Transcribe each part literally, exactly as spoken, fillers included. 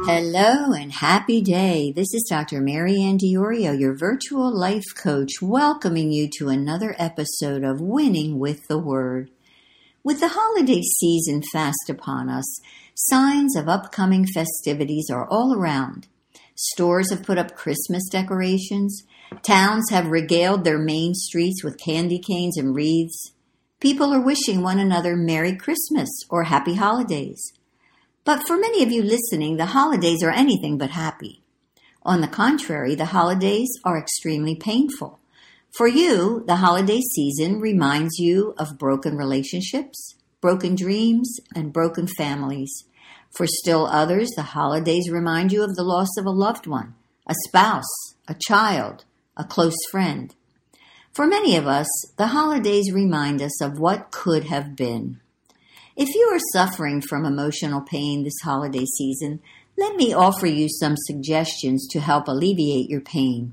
Hello and happy day. This is Doctor Mary Ann Diorio, your virtual life coach, welcoming you to another episode of Winning with the Word. With the holiday season fast upon us, signs of upcoming festivities are all around. Stores have put up Christmas decorations. Towns have regaled their main streets with candy canes and wreaths. People are wishing one another Merry Christmas or Happy Holidays. But for many of you listening, the holidays are anything but happy. On the contrary, the holidays are extremely painful. For you, the holiday season reminds you of broken relationships, broken dreams, and broken families. For still others, the holidays remind you of the loss of a loved one, a spouse, a child, a close friend. For many of us, the holidays remind us of what could have been. If you are suffering from emotional pain this holiday season, let me offer you some suggestions to help alleviate your pain.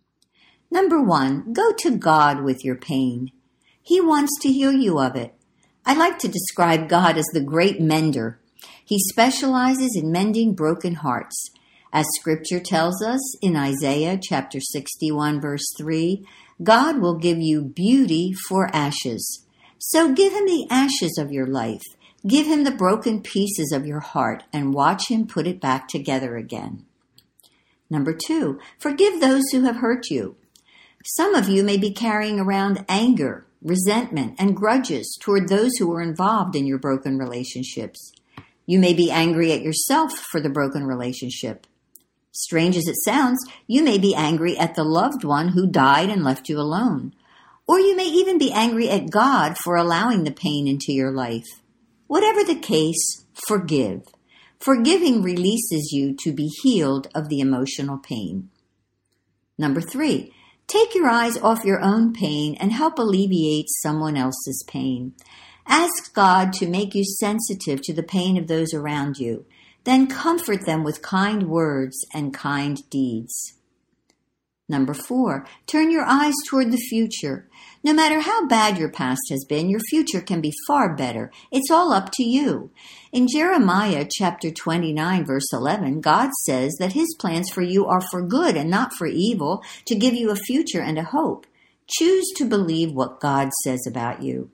Number one, go to God with your pain. He wants to heal you of it. I like to describe God as the great mender. He specializes in mending broken hearts. As Scripture tells us in Isaiah chapter sixty-one, verse three, God will give you beauty for ashes. So give him the ashes of your life. Give him the broken pieces of your heart and watch him put it back together again. Number two, forgive those who have hurt you. Some of you may be carrying around anger, resentment, and grudges toward those who were involved in your broken relationships. You may be angry at yourself for the broken relationship. Strange as it sounds, you may be angry at the loved one who died and left you alone. Or you may even be angry at God for allowing the pain into your life. Whatever the case, forgive. Forgiving releases you to be healed of the emotional pain. Number three, take your eyes off your own pain and help alleviate someone else's pain. Ask God to make you sensitive to the pain of those around you. Then comfort them with kind words and kind deeds. Number four, turn your eyes toward the future. No matter how bad your past has been, your future can be far better. It's all up to you. In Jeremiah chapter twenty-nine, verse eleven, God says that his plans for you are for good and not for evil, to give you a future and a hope. Choose to believe what God says about you.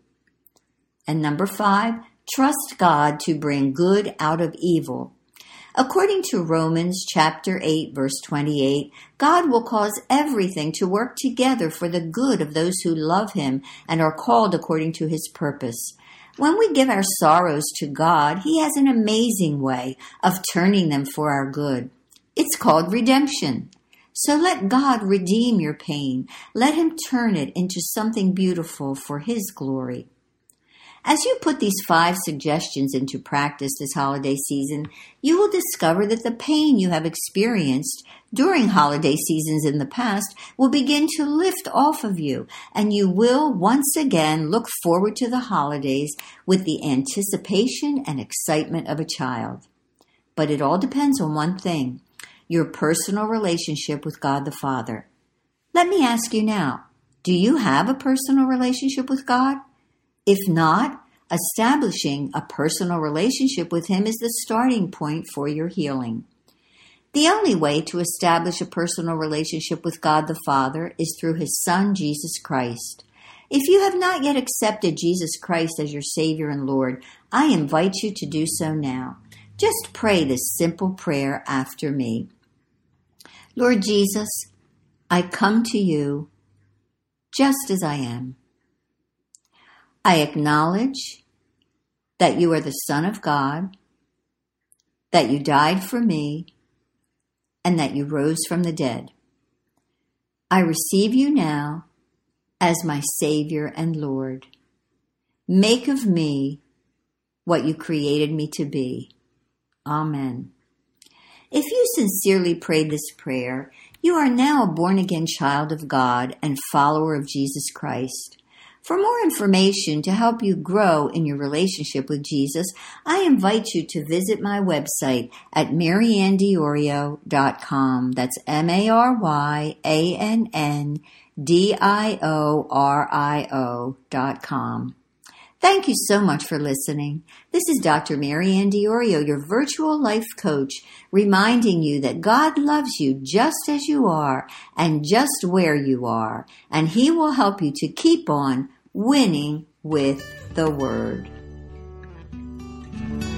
And number five, trust God to bring good out of evil. According to Romans chapter eight, verse twenty-eight, God will cause everything to work together for the good of those who love him and are called according to his purpose. When we give our sorrows to God, he has an amazing way of turning them for our good. It's called redemption. So let God redeem your pain. Let him turn it into something beautiful for his glory. As you put these five suggestions into practice this holiday season, you will discover that the pain you have experienced during holiday seasons in the past will begin to lift off of you, and you will once again look forward to the holidays with the anticipation and excitement of a child. But it all depends on one thing, your personal relationship with God the Father. Let me ask you now, do you have a personal relationship with God? If not, establishing a personal relationship with him is the starting point for your healing. The only way to establish a personal relationship with God the Father is through his Son, Jesus Christ. If you have not yet accepted Jesus Christ as your Savior and Lord, I invite you to do so now. Just pray this simple prayer after me. Lord Jesus, I come to you just as I am. I acknowledge that you are the Son of God, that you died for me, and that you rose from the dead. I receive you now as my Savior and Lord. Make of me what you created me to be. Amen. If you sincerely prayed this prayer, you are now a born-again child of God and follower of Jesus Christ. For more information to help you grow in your relationship with Jesus, I invite you to visit my website at mary ann diorio dot com. That's M A R Y A N N D I O R I O dot com. Thank you so much for listening. This is Doctor Mary Ann Diorio, your virtual life coach, reminding you that God loves you just as you are and just where you are, and He will help you to keep on winning with the Word.